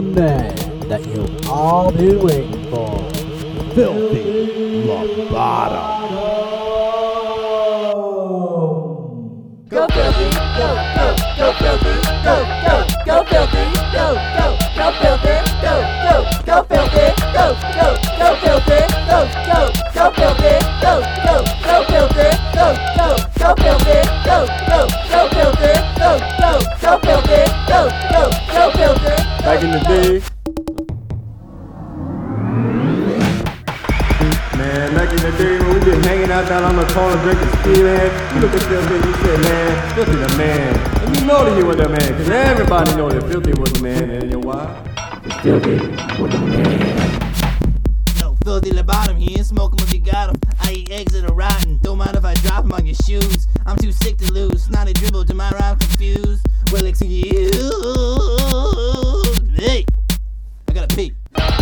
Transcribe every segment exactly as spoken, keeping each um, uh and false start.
man that you've all been waiting for. Filthy Lovato. Go filthy, go, go, go filthy, go, go, go filthy, go, go, go filthy, go, go, go filthy, go, go, go filthy, go, go, go filthy, go, go, go filthy, go, go, go filthy, go, go, go filthy, go, go, go filthy, go, go, go filthy. Back in the day, man, back in the day when we been hanging out down on the corner drinking steelhead, you look at Filthy and you say, man, Filthy the man. And you know that he was the man, because everybody know that Filthy was the man, and you know why? Filthy was the man. Yo, Filthy the bottom, he ain't smoking what you got him. I eat eggs that are rotten, don't mind if I drop them on your shoes. I'm too sick to lose, snotty dribble to my rhyme confused. Well, excuse me, I gotta pee.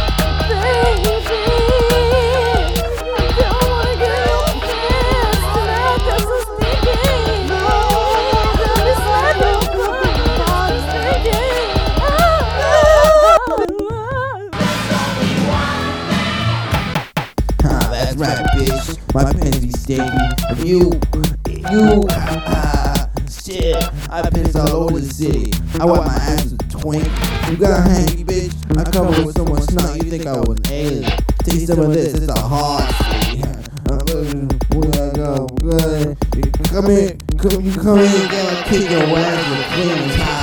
That's right, bitch. My panties stinky. If you, you, ah, shit. I piss all over the city. I wipe my ass with a twink. You got a hanky, bitch. I cover with so much snot. You think I was an alien? Taste some of this. It's a hard city. Where I go? Good. Come here. Come, you come here. Gonna kick your ass with a clean tie.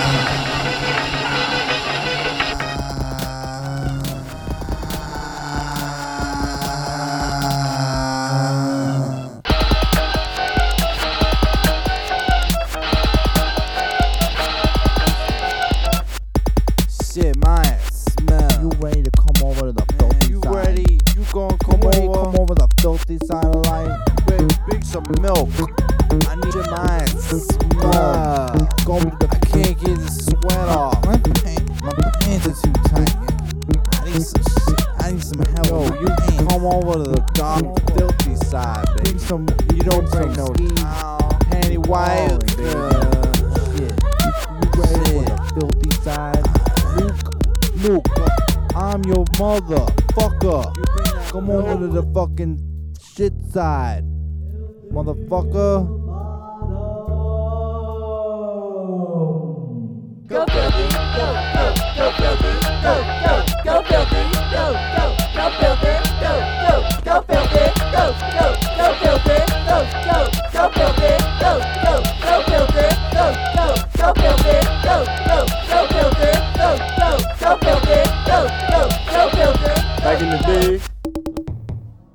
Shit, my ass smell. You ready to come over to the filthy You side? ready? You gonna come You ready to over? come over the filthy side of life? Baby, big some milk. I need your mind. Uh, go to the I can't get the sweat off. My pants, my pants are too tight. I need some shit. I need some help. Yo, with you my pants. come over to the dark, filthy side, baby. Bring some. You don't bring some no ski towel, panty white. balling, baby. Uh, Shit. You ready for the filthy side? Luke, Luke, I'm your motherfucker. you bring that Come milk. over to the fucking shit side, motherfucker. Go filthy, go, go, go filthy, go, go, go filthy, go, go, go filthy, go, go, go filthy, go.